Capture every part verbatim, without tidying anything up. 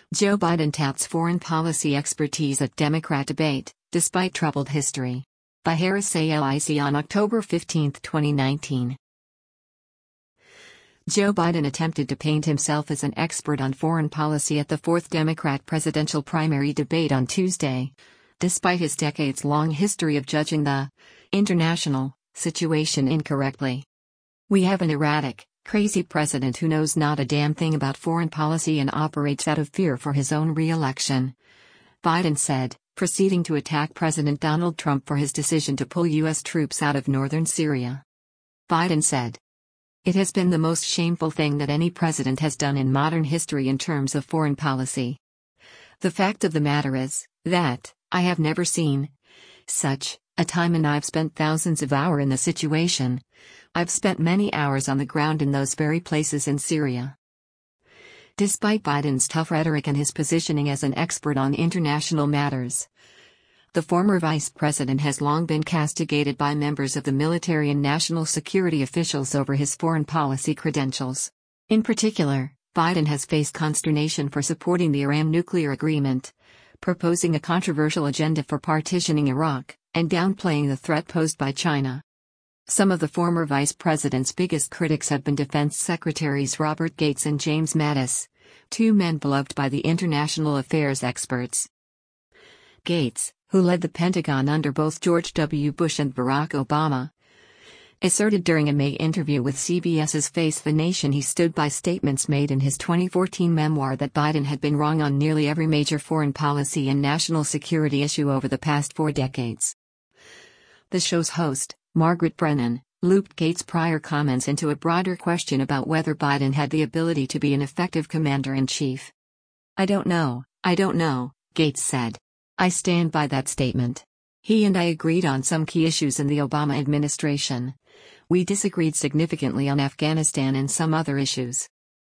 Joe Biden touts foreign policy expertise at Democrat debate, despite troubled history. By Harris Salici on October fifteenth, twenty nineteen. Joe Biden attempted to paint himself as an expert on foreign policy at the fourth Democrat presidential primary debate on Tuesday, despite his decades-long history of judging the international situation incorrectly. "We have an erratic, crazy president who knows not a damn thing about foreign policy and operates out of fear for his own re-election," Biden said, proceeding to attack President Donald Trump for his decision to pull U S troops out of northern Syria. Biden said, "It has been the most shameful thing that any president has done in modern history in terms of foreign policy. The fact of the matter is that I have never seen such a time, and I've spent thousands of hours in the situation. I've spent many hours on the ground in those very places in Syria." Despite Biden's tough rhetoric and his positioning as an expert on international matters, the former vice president has long been castigated by members of the military and national security officials over his foreign policy credentials. In particular, Biden has faced consternation for supporting the Iran nuclear agreement, proposing a controversial agenda for partitioning Iraq, and downplaying the threat posed by China. Some of the former vice president's biggest critics have been Defense Secretaries Robert Gates and James Mattis, two men beloved by the international affairs experts. Gates, who led the Pentagon under both George W. Bush and Barack Obama, asserted during a May interview with CBS's Face the Nation he stood by statements made in his twenty fourteen memoir that Biden had been wrong on nearly every major foreign policy and national security issue over the past four decades. The show's host, Margaret Brennan, looped Gates' prior comments into a broader question about whether Biden had the ability to be an effective commander-in-chief. "I don't know, I don't know," Gates said. "I stand by that statement. He and I agreed on some key issues in the Obama administration. We disagreed significantly on Afghanistan and some other issues.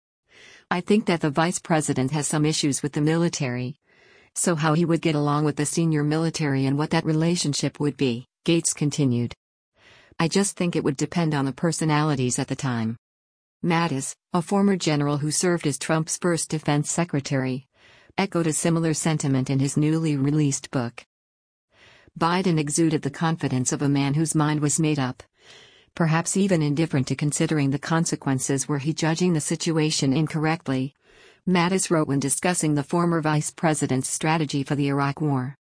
I think that the vice president has some issues with the military. So how he would get along with the senior military and what that relationship would be," Gates continued. "I just think it would depend on the personalities at the time." Mattis, a former general who served as Trump's first defense secretary, echoed a similar sentiment in his newly released book. Biden exuded the confidence of a man whose mind was made up. Perhaps even indifferent to considering the consequences were he judging the situation incorrectly, Mattis wrote when discussing the former vice president's strategy for the Iraq War.